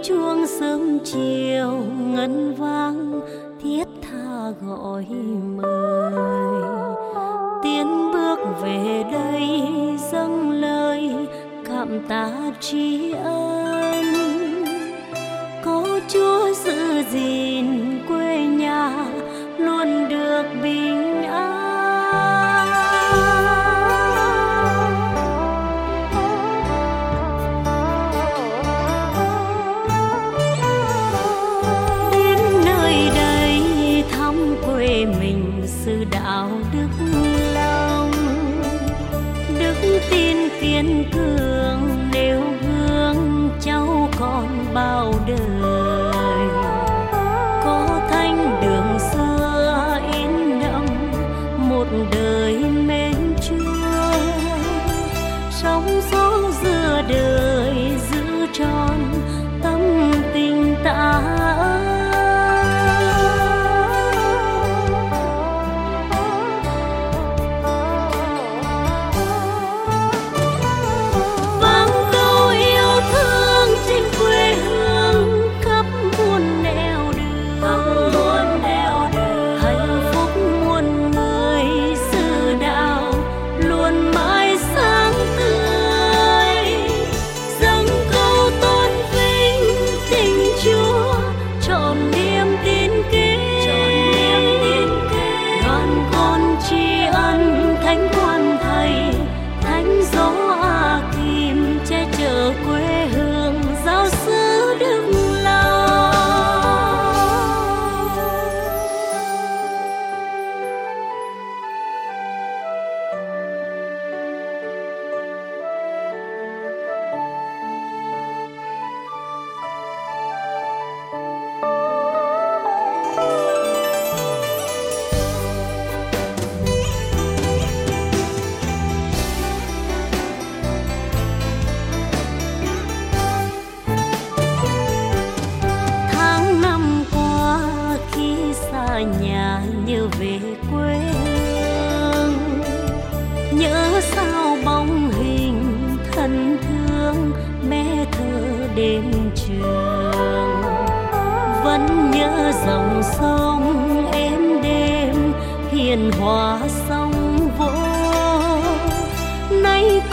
chuông sớm chiều ngân vang thiết tha gọi mời. Tiến bước về đây dâng lời cảm tạ tri ân. Có Chúa giữ gìn quê nhà luôn được bình an. Quê mình sự đạo đức lòng, đức tin kiên cường nêu gương cháu con bao đời. Có thanh đường xưa in đậm một đời mến Chúa, sóng gió giữa đời giữ tròn tâm tình tạ ơn. Nhà nhớ về quê hương, nhớ sao bóng hình thân thương bé thơ đêm trường. Vẫn nhớ dòng sông êm đêm hiền hòa sông vỗ. Nay